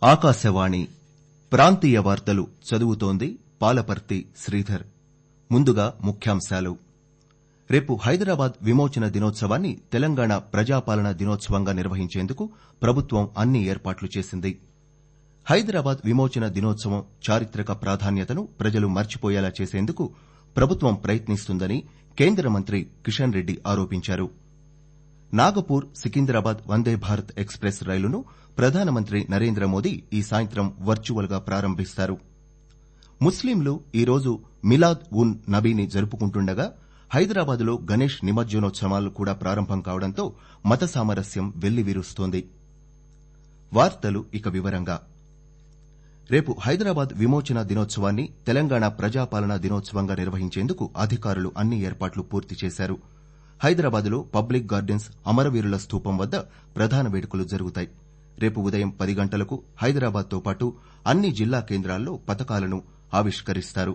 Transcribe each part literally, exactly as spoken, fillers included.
ఆకాశవాణి ప్రాంతీయ వార్తలు చదువుతోంది పాలపర్తి శ్రీధర్. ముందుగా ముఖ్యాంశాలు. రేపు హైదరాబాద్ విమోచన దినోత్సవాన్ని తెలంగాణ ప్రజాపాలన దినోత్సవంగా నిర్వహించేందుకు ప్రభుత్వం అన్ని ఏర్పాట్లు చేసింది. హైదరాబాద్ విమోచన దినోత్సవం చారిత్రక ప్రాధాన్యతను ప్రజలు మర్చిపోయేలా చేసేందుకు ప్రభుత్వం ప్రయత్నిస్తుందని కేంద్ర మంత్రి కిషన్ రెడ్డి ఆరోపించారు. నాగపూర్ సికింద్రాబాద్ వందే భారత్ ఎక్స్ప్రెస్ రైలును ప్రధానమంత్రి నరేంద్ర మోదీ ఈ సాయంత్రం వర్చువల్ గా ప్రారంభిస్తారు. ముస్లింలు ఈరోజు మిలాద్ ఉన్ నబీని జరుపుకుంటుండగా హైదరాబాద్ లో గణేష్ నిమజ్జనోత్సవాలు కూడా ప్రారంభం కావడంతో మత సామరస్యం వెల్లివిరుస్తోంది. వార్తలు ఇక వివరంగా. రేపు హైదరాబాద్ విమోచన దినోత్సవాన్ని తెలంగాణ ప్రజాపాలన దినోత్సవంగా నిర్వహించేందుకు అధికారులు అన్ని ఏర్పాట్లు పూర్తి చేశారు. హైదరాబాద్ లో పబ్లిక్ గార్డెన్స్ అమరవీరుల స్తూపం వద్ద ప్రధాన వేడుకలు జరుగుతాయి. రేపు ఉదయం పది గంటలకు హైదరాబాద్ తో పాటు అన్ని జిల్లా కేంద్రాల్లో పతాకాలను ఆవిష్కరిస్తారు.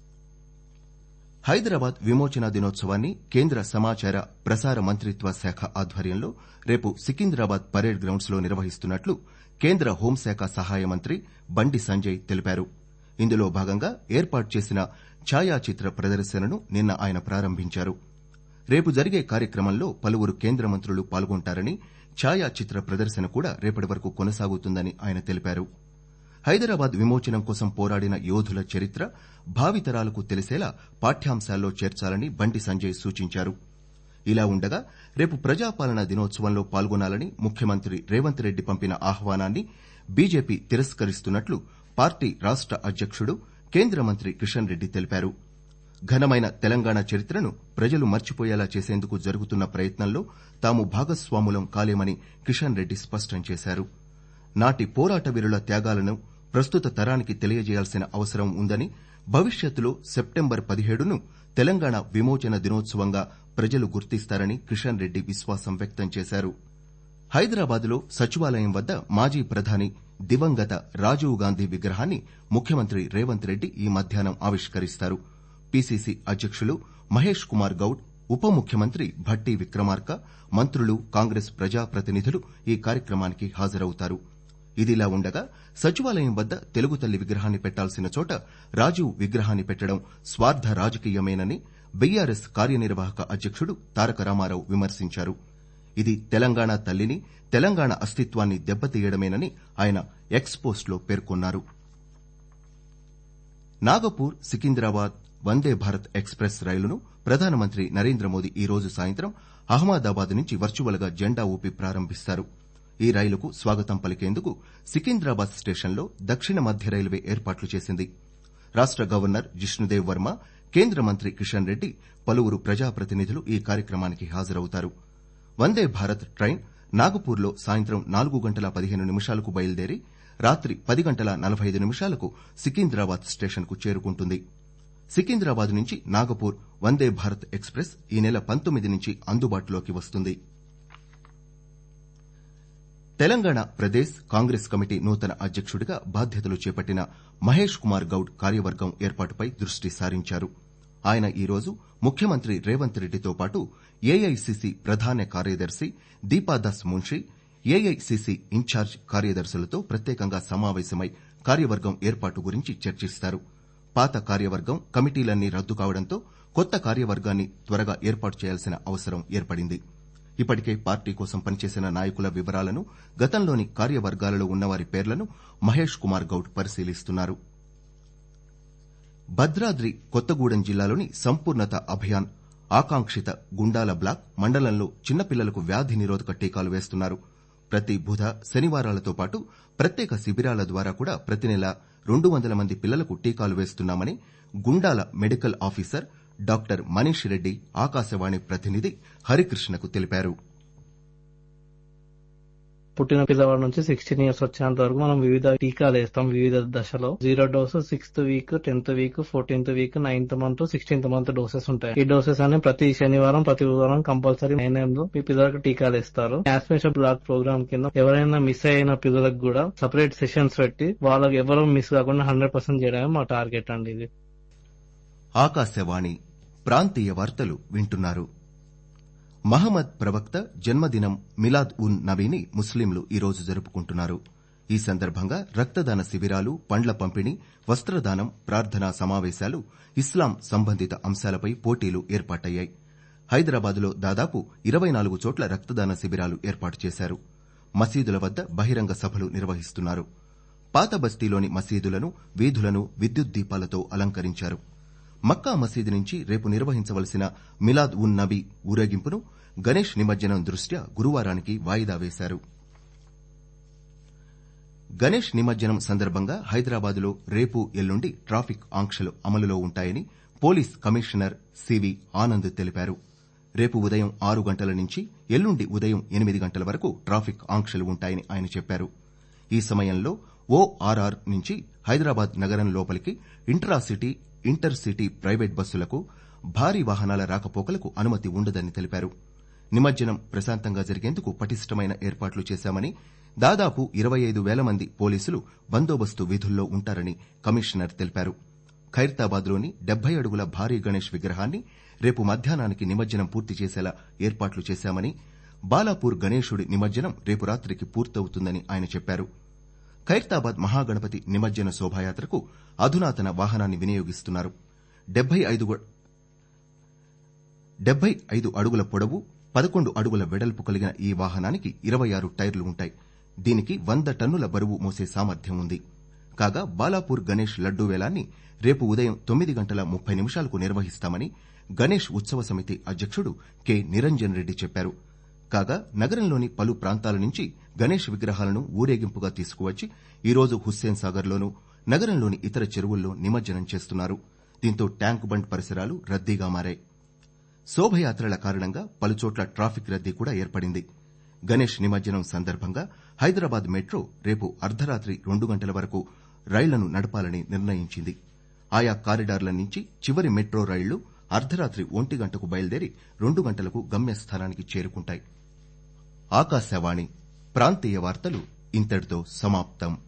హైదరాబాద్ విమోచన దినోత్సవాన్ని కేంద్ర సమాచార ప్రసార మంత్రిత్వ శాఖ ఆధ్వర్యంలో రేపు సికింద్రాబాద్ పరేడ్ గ్రౌండ్స్ లో నిర్వహిస్తున్నట్లు కేంద్ర హోంశాఖ సహాయ మంత్రి బండి సంజయ్ తెలిపారు. ఇందులో భాగంగా ఏర్పాటు చేసిన ఛాయాచిత్ర ప్రదర్శనను నిన్న ఆయన ప్రారంభించారు. రేపు జరిగే కార్యక్రమంలో పలువురు కేంద్ర మంత్రులు పాల్గొంటారని, ఛాయాచిత్ర ప్రదర్శన కూడా రేపటి వరకు కొనసాగుతుందని ఆయన తెలిపారు. హైదరాబాద్ విమోచనం కోసం పోరాడిన యోధుల చరిత్ర భావితరాలకు తెలిసేలా పాఠ్యాంశాల్లో చేర్చాలని బండి సంజయ్ సూచించారు. ఇలా ఉండగా రేపు ప్రజాపాలన దినోత్సవంలో పాల్గొనాలని ముఖ్యమంత్రి రేవంత్ రెడ్డి పంపిన ఆహ్వానాన్ని బీజేపీ తిరస్కరిస్తున్నట్లు పార్టీ రాష్ట అధ్యకుడు కేంద్ర మంత్రి కిషన్ రెడ్డి తెలిపారు. ఘనమైన తెలంగాణ చరిత్రను ప్రజలు మర్చిపోయేలా చేసేందుకు జరుగుతున్న ప్రయత్నంలో తాము భాగస్వాములం కాలేమని కిషన్ రెడ్డి స్పష్టం చేశారు. నాటి పోరాట వీరుల త్యాగాలను ప్రస్తుత తరానికి తెలియజేయాల్సిన అవసరం ఉందని, భవిష్యత్తులో సెప్టెంబర్ పదిహేడును తెలంగాణ విమోచన దినోత్సవంగా ప్రజలు గుర్తిస్తారని కిషన్ రెడ్డి విశ్వాసం వ్యక్తం చేశారు. హైదరాబాద్ లో సచివాలయం వద్ద మాజీ ప్రధాని దివంగత రాజీవ్ గాంధీ విగ్రహాన్ని ముఖ్యమంత్రి రేవంత్ రెడ్డి ఈ మధ్యాహ్నం ఆవిష్కరిస్తారు. పీసీసీ అధ్యకులు మహేష్ కుమార్ గౌడ్, ఉప ముఖ్యమంత్రి భట్టి విక్రమార్క, మంత్రులు, కాంగ్రెస్ ప్రజాప్రతినిధులు ఈ కార్యక్రమానికి హాజరవుతారు. ఇదిలా ఉండగా సచివాలయం వద్ద తెలుగుతల్లి విగ్రహాన్ని పెట్టాల్సిన చోట రాజీవ్ విగ్రహాన్ని పెట్టడం స్వార్థ రాజకీయమేనని బీఆర్ఎస్ కార్యనిర్వాహక అధ్యకుడు తారక రామారావు విమర్శించారు. ఇది తెలంగాణ తల్లిని, తెలంగాణ అస్తిత్వాన్ని దెబ్బతీయడమేనని ఆయన ఎక్స్ పోస్ట్ లో పేర్కొన్నారు. నాగపూర్ సికింద్రాబాద్ వందే భారత్ ఎక్స్ప్రెస్ రైలును ప్రధానమంత్రి నరేంద్ర మోదీ ఈ రోజు సాయంత్రం అహ్మదాబాద్ నుంచి వర్చువల్ గా జెండా ఊపి ప్రారంభిస్తారు. ఈ రైలుకు స్వాగతం పలికేందుకు సికింద్రాబాద్ స్టేషన్లో దక్షిణ మధ్య రైల్వే ఏర్పాట్లు చేసింది. రాష్ట గవర్నర్ జిష్ణుదేవ్ వర్మ, కేంద్ర మంత్రి కిషన్ రెడ్డి, పలువురు ప్రజాప్రతినిధులు ఈ కార్యక్రమానికి హాజరవుతారు. వందే భారత్ ట్రైన్ నాగపూర్ లో సాయంత్రం నాలుగు గంటల పదిహేను నిమిషాలకు బయలుదేరి రాత్రి పది గంటల నలభై ఐదు నిమిషాలకు సికింద్రాబాద్ స్టేషన్ కు చేరుకుంటుంది. సికింద్రాబాద్ నుంచి నాగపూర్ వందే భారత్ ఎక్స్ప్రెస్ ఈ నెల పంతొమ్మిది నుంచి అందుబాటులోకి వస్తుంది. తెలంగాణ ప్రదేశ్ కాంగ్రెస్ కమిటీ నూతన అధ్యకుడిగా బాధ్యతలు చేపట్టిన మహేష్ కుమార్ గౌడ్ కార్యవర్గం ఏర్పాటుపై దృష్టి సారించారు. ఆయన ఈ రోజు ముఖ్యమంత్రి రేవంత్ రెడ్డితో పాటు ఏఐసీసీ ప్రధాన కార్యదర్శి దీపాదాస్ మున్షీ, ఏఐసీసీ ఇన్ఛార్జ్ కార్యదర్శులతో ప్రత్యేకంగా సమావేశమై కార్యవర్గం ఏర్పాటు గురించి చర్చిస్తారు. పాత కార్యవర్గం కమిటీలన్నీ రద్దు కావడంతో కొత్త కార్యవర్గాన్ని త్వరగా ఏర్పాటు చేయాల్సిన అవసరం ఏర్పడింది. ఇప్పటికే పార్టీ కోసం పనిచేసిన నాయకుల వివరాలను, గతంలోని కార్యవర్గాలలో ఉన్నవారి పేర్లను మహేష్ కుమార్ గౌడ్ పరిశీలిస్తున్నారు. భద్రాద్రి కొత్తగూడెం జిల్లాలోని సంపూర్ణత అభియాన్ ఆకాంక్షిత గుండాల బ్లాక్ మండలంలో చిన్నపిల్లలకు వ్యాధి నిరోధక టీకాలు వేస్తున్నారు. ప్రతి బుధ, శనివారాలతో పాటు ప్రత్యేక శిబిరాల ద్వారా కూడా ప్రతి నెల రెండు వందల మంది పిల్లలకు టీకాలు వేస్తున్నామని Gundala medical officer doctor Manish Reddy Akashvani ప్రతినిధి హరికృష్ణకు తెలిపారు. పుట్టిన పిల్లవాడి నుంచి సిక్స్టీన్ ఇయర్స్ వచ్చేంత వరకు మనం వివిధ టీకాలు వేస్తాం. వివిధ దశలో zero dose, sixth week, tenth week, fourteenth week, ninth month, sixteenth month doses ఉంటాయి. ఈ డోసెస్ అన్ని ప్రతి శనివారం, ప్రతి బుధవారం కంపల్సరీ నైన్ ఏఎం లో మీ పిల్లలకు టీకాలు ఇస్తారు. యాస్పిరేషన్ బ్లాక్ ప్రోగ్రామ్ కింద ఎవరైనా మిస్ అయిన పిల్లలకు కూడా సపరేట్ సెషన్స్ పెట్టి వాళ్ళకి ఎవరు మిస్ కాకుండా హండ్రెడ్ పర్సెంట్ చేయడమే మా టార్గెట్ అండి. ఇది ఆకాశవాణి ప్రాంతీయ వార్తలు వింటున్నారు. మహమ్మద్ ప్రవక్త జన్మదినం మిలాద్ ఉన్ నబీని ముస్లింలు ఈరోజు జరుపుకుంటున్నారు. ఈ సందర్భంగా రక్తదాన శిబిరాలు, పండ్ల పంపిణీ, వస్త్రదానం, ప్రార్థనా సమావేశాలు, ఇస్లాం సంబంధిత అంశాలపై పోటీలు ఏర్పాటయ్యాయి. హైదరాబాద్లో దాదాపు ఇరవై నాలుగు చోట్ల రక్తదాన శిబిరాలు ఏర్పాటు చేశారు. మసీదుల వద్ద బహిరంగ సభలు నిర్వహిస్తున్నారు. పాత బస్తీలోని మసీదులను, వీధులను విద్యుత్ దీపాలతో అలంకరించారు. మక్కా మసీదు నుంచి రేపు నిర్వహించవలసిన మిలాద్ ఉన్ నబీ ఊరేగింపును గణేష్ నిమజ్జనం దృష్ట్యా గురువారానికి వాయిదా వేశారు. గణేష్ నిమజ్జనం సందర్భంగా హైదరాబాద్లో రేపు, ఎల్లుండి ట్రాఫిక్ ఆంక్షలు అమలులో ఉంటాయని పోలీస్ కమిషనర్ సివి ఆనంద్ తెలిపారు. రేపు ఉదయం ఆరు గంటల నుంచి ఎల్లుండి ఉదయం ఎనిమిది గంటల వరకు ట్రాఫిక్ ఆంక్షలు ఉంటాయని ఆయన చెప్పారు. ఈ సమయంలో ఓఆర్ఆర్ నుంచి హైదరాబాద్ నగరం లోపలికి intra city, inter city private బస్సులకు, భారీ వాహనాల రాకపోకలకు అనుమతి ఉండదని తెలిపారు. నిమజ్జనం ప్రశాంతంగా జరిగేందుకు పటిష్టమైన ఏర్పాట్లు చేశామని, దాదాపు ఇరవై ఐదు వేల మంది పోలీసులు బందోబస్తు విధుల్లో ఉంటారని కమిషనర్ తెలిపారు. ఖైరతాబాద్లోని డెబ్బై అడుగుల భారీ గణేష్ విగ్రహాన్ని రేపు మధ్యాహ్నానికి నిమజ్జనం పూర్తి చేసేలా ఏర్పాట్లు చేశామని, బాలాపూర్ గణేశుడి నిమజ్జనం రేపు రాత్రికి పూర్తవుతుందని ఆయన చెప్పారు. ఖైరతాబాద్ మహాగణపతి నిమజ్జన శోభాయాత్రకు అధునాతన వాహనాన్ని వినియోగిస్తున్నారు. డెబ్బై ఐదు అడుగుల పొడవు, పదకొండు అడుగుల వెడల్పు కలిగిన ఈ వాహనానికి ఇరవై ఆరు టైర్లు ఉంటాయి. దీనికి వంద టన్నుల బరువు మోసే సామర్థ్యం ఉంది. కాగా బాలాపూర్ గణేష్ లడ్డూ వేలాన్ని రేపు ఉదయం తొమ్మిది గంటల ముప్పై నిమిషాలకు నిర్వహిస్తామని గణేష్ ఉత్సవ సమితి అధ్యక్షుడు కె నిరంజన్ రెడ్డి చెప్పారు. కాగా నగరంలోని పలు ప్రాంతాల నుంచి గణేష్ విగ్రహాలను ఊరేగింపుగా తీసుకువచ్చి ఈరోజు హుస్సేన్ సాగర్లోనూ, నగరంలోని ఇతర చెరువుల్లో నిమజ్జనం చేస్తున్నారు. దీంతో ట్యాంక్ బండ్ పరిసరాలు రద్దీగా మారాయి. శోభయాత్రల కారణంగా పలుచోట్ల ట్రాఫిక్ రద్దీ కూడా ఏర్పడింది. గణేష్ నిమజ్జనం సందర్భంగా హైదరాబాద్ మెట్రో రేపు అర్ధరాత్రి రెండు గంటల వరకు రైళ్లను నడపాలని నిర్ణయించింది. ఆయా కారిడార్ల నుంచి చివరి మెట్రో రైళ్లు అర్ధరాత్రి ఒంటి గంటకు బయలుదేరి రెండు గంటలకు గమ్యస్థానానికి చేరుకుంటాయి. ఆకాశవాణి ప్రాంతీయ వార్తలు ఇంతటితో సమాప్తం.